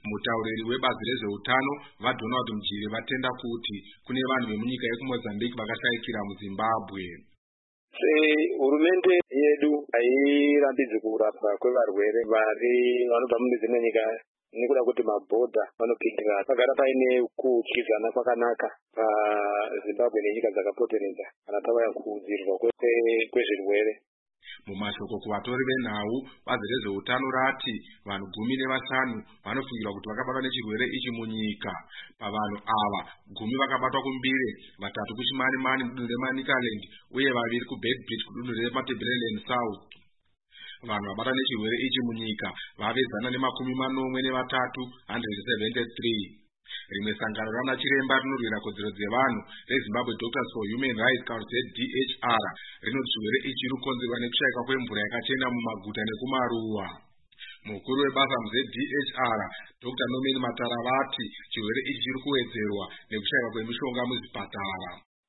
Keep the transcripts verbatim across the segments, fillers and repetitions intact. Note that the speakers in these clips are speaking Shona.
Mutauriri webazi rezveutano vaDonald Mujiri vatenda kuti kune vanhu vemunyika yekuMozambique vakashaikira muZimbabwe. Hurumende yedu hairambidzi kurapwa kwevarwere vari vanobva mune dzimwe nyika nekuda kuti mabhodha vanopindira. Pagara paine kudyidzana kwakanaka paZimbabwe nenyika dzakapoteredza kana pavaya kudzivirirwa kwezvirwere. Mumashoko kuvatori venhau, bazi rezveutano rati vanhu gumi nevashanu vanofungirwa kuti vakabatwa nechirwere ichi munyika. Pavanhu ava gumi vakabatwa kuMbire, vatatu kuChimanimani mudunhu reManicaland uye vaviri kuBedbridge kudunhu reMatabeleland South. Vanhu vabatwa nechirwere ichi munyika vave zana nemakumi manomwe nevatatu one hundred seventy-three. Rimwe sangano rana chiremba rinorwira kodzero dzevanhu reZimbabwe Doctors for Human Rights Council D H R rinoti chirwere ichi chirikonzerwa nekushaika kwemvura yakachena mumaguta nekumaruwa. Mukuru webasa muZ D H R Doctor Norman Matara vati chirwere ichi chiri kuwedzerwa nekushaika kwemishonga muzvipatara.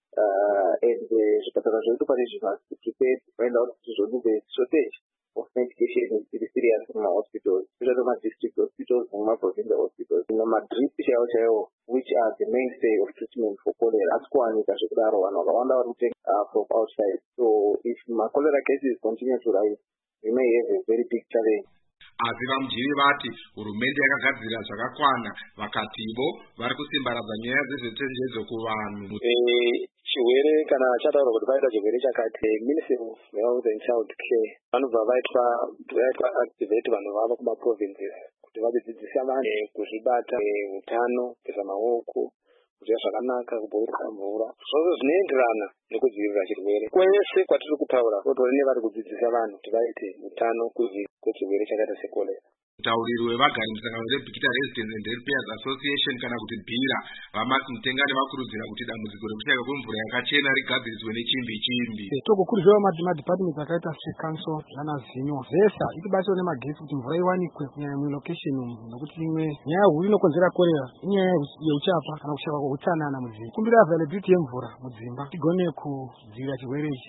Zvipatara zvedu pane zvipatara find out kuti zvokuti shortage of medication is very serious in our hospitals, especially my district hospitals and my provincial hospitals. In my drip chao, which are the mainstay of treatment for cholera, that's why I wonder what we take from outside. So if my cholera cases continue to rise, we may have a very big challenge. Asi vaMujiri vati hurumende yakagadzira zvakakwana vakativo vari kusimbaradza nyaya dzezvechenjedzo kuvanhu. Chirwere kana chataura kuti paita chirwere chakati, Ministry of Health and Child Care vanobva vaitwa vaitwa activate vanhu vava kumaprovinces kuti vadzidzisa vanhu kuzvibata utano, kugeza maoko, kudya zvakanaka, kuburuka mvura. Zvose zvinoenderana nekudzivirira chirwere. Kwese kwatiri kutaura kutori nevari kudzidzisa vanhu kuti vaite utano kwechirwere chakaita sekorera. Mutauriri wevagari musangano reBikita Residents and Repairs Association kana kuti BIRA vamati Mutengane vakurudzira kuti dambudziko rekushaika kwemvura yakachena rigadziriswe nechimbi chimbi. Tokukurudzira madhipatimenti akaita seCouncil nana Zino zvesa itibatsira nemagetsi kuti mvura iwanikwe kunyanya mulocation umu nokuti imwe nyaya huru inokonzera korera inyaya yeuchapa kana kushaya kweutsanana mudzimba. Kumbira availability yemvura mudzimba tigone kudzivirira chirwere ichi.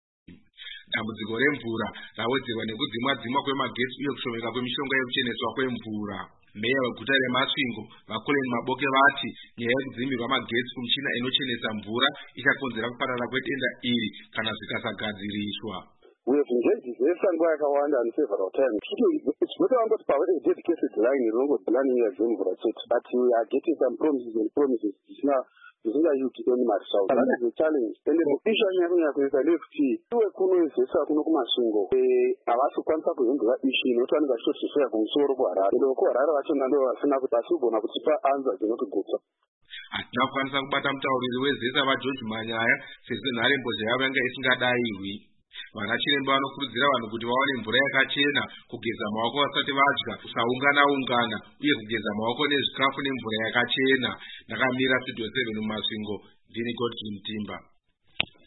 Dambudziko remvura rawedzerwa nekudzimwa dzimwa kwemagetsi uye kushomeka kwemishonga yekucheneswa kwemvura. Meya weguta reMasvingo Vakoleni Maboke vati nyaya yekudzimirwa magetsi kumichina inochenesa mvura ichakonzera kuparara kwedenda iri kana zvikasagadziriswa. We have engaged this and work around and several times. It's not about the power of dedicated line in Rogo planning as in Brachet, but we are getting some promises and promises. Now, this is a huge South. That is the challenge. And the issue is a left key. Two economies are going to come single. I was to contact with the issue, not only the social share from Sorobara, the local Arabian and Sinapasubo, and answer to not go. Hatina kukwanisa kubata mutauriri wezesa vaGeorge Manyaya sezvo nharembozha yavo yanga isingadaiwi. Vanachiremba vanokurudzira vanhu kuti vawane mvura yakachena, kugeza maoko vasati vadya, kusaungana ungana uye kugeza maoko nezvikafu nemvura yakachena. Ndakamira Studio seven muMasvingo, ndini Godfrey Mutimba.